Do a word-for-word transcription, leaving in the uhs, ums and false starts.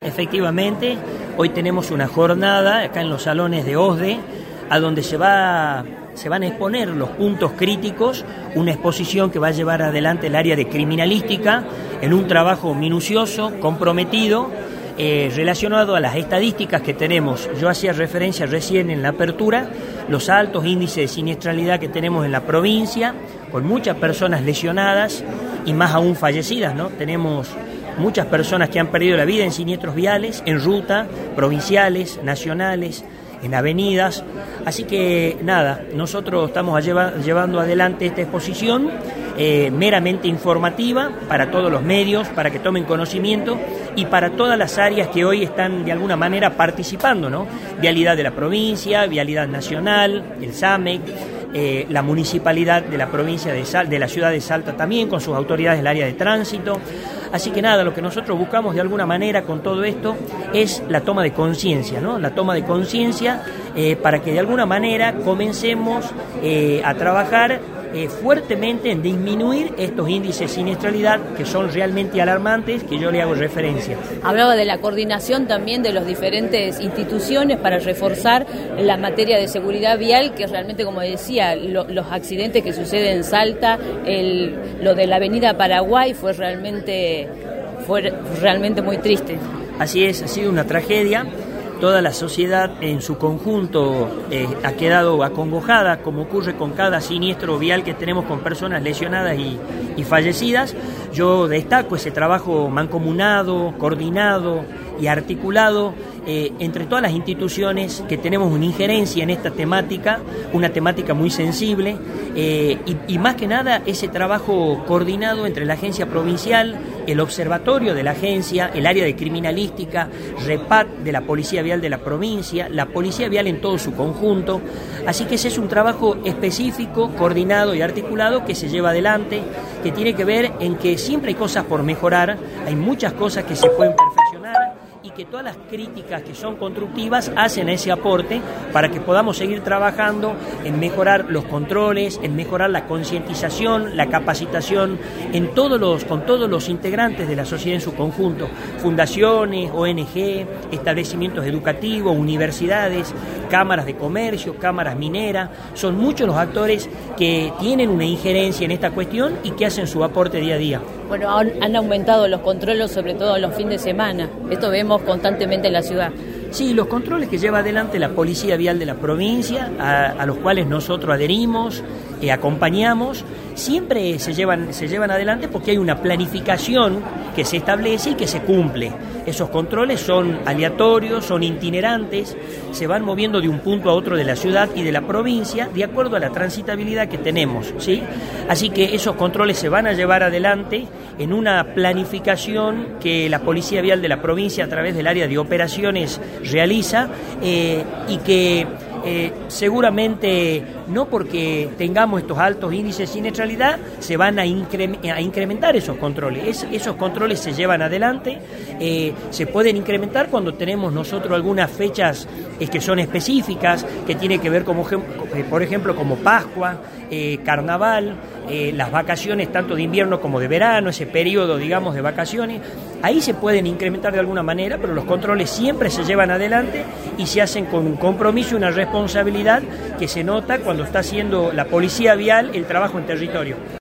efectivamente, hoy tenemos una jornada acá en los salones de OSDE, a donde se va, se van a exponer los puntos críticos, una exposición que va a llevar adelante el área de criminalística en un trabajo minucioso, comprometido, eh, relacionado a las estadísticas que tenemos. Yo hacía referencia recién en la apertura, los altos índices de siniestralidad que tenemos en la provincia, con muchas personas lesionadas y más aún fallecidas, ¿no? Tenemos muchas personas que han perdido la vida en siniestros viales, en ruta, provinciales, nacionales, en avenidas. Así que nada, nosotros estamos lleva, llevando adelante esta exposición eh, meramente informativa para todos los medios, para que tomen conocimiento y para todas las áreas que hoy están de alguna manera participando, ¿no? Vialidad de la provincia, Vialidad Nacional, el SAMEC, eh, la municipalidad de la provincia de, Sal, de la ciudad de Salta también, con sus autoridades del área de tránsito. Así que nada, lo que nosotros buscamos de alguna manera con todo esto es la toma de conciencia, ¿no? La toma de conciencia eh, para que de alguna manera comencemos eh, a trabajar eh, fuertemente en disminuir estos índices de siniestralidad que son realmente alarmantes, que yo le hago referencia. Hablaba de la coordinación también de las diferentes instituciones para reforzar la materia de seguridad vial, que realmente, como decía, lo, los accidentes que suceden en Salta, el, lo de la avenida Paraguay fue realmente, fue realmente muy triste. Así es, ha sido una tragedia. Toda la sociedad en su conjunto eh, ha quedado acongojada, como ocurre con cada siniestro vial que tenemos con personas lesionadas y, y fallecidas. Yo destaco ese trabajo mancomunado, coordinado y articulado eh, entre todas las instituciones que tenemos una injerencia en esta temática, una temática muy sensible, eh, y, y más que nada ese trabajo coordinado entre la agencia provincial, el observatorio de la agencia, el área de criminalística, REPAT de la Policía Vial de la provincia, la Policía Vial en todo su conjunto. Así que ese es un trabajo específico, coordinado y articulado que se lleva adelante, que tiene que ver en que siempre hay cosas por mejorar, hay muchas cosas que se pueden perfeccionar y que todas las críticas que son constructivas hacen ese aporte para que podamos seguir trabajando en mejorar los controles, en mejorar la concientización, la capacitación en todos los, con todos los integrantes de la sociedad en su conjunto, fundaciones, O N G, establecimientos educativos, universidades, cámaras de comercio, cámaras mineras. Son muchos los actores que tienen una injerencia en esta cuestión y que hacen su aporte día a día. Bueno, han, han aumentado los controles, sobre todo los fines de semana. Esto vemos constantemente en la ciudad. Sí, los controles que lleva adelante la Policía Vial de la provincia, a, a los cuales nosotros adherimos, eh, acompañamos, siempre se llevan, se llevan adelante porque hay una planificación que se establece y que se cumple. Esos controles son aleatorios, son itinerantes, se van moviendo de un punto a otro de la ciudad y de la provincia de acuerdo a la transitabilidad que tenemos, ¿sí? Así que esos controles se van a llevar adelante en una planificación que la Policía Vial de la provincia a través del área de operaciones realiza eh, y que eh, seguramente no porque tengamos estos altos índices de siniestralidad se van a, incre- a incrementar esos controles. Es, esos controles se llevan adelante, eh, se pueden incrementar cuando tenemos nosotros algunas fechas eh, que son específicas, que tiene que ver como, eh, por ejemplo, como Pascua, eh, Carnaval, eh, las vacaciones tanto de invierno como de verano, ese periodo, digamos, de vacaciones. Ahí se pueden incrementar de alguna manera, pero los controles siempre se llevan adelante y se hacen con un compromiso y una responsabilidad que se nota cuando está haciendo la Policía Vial el trabajo en territorio.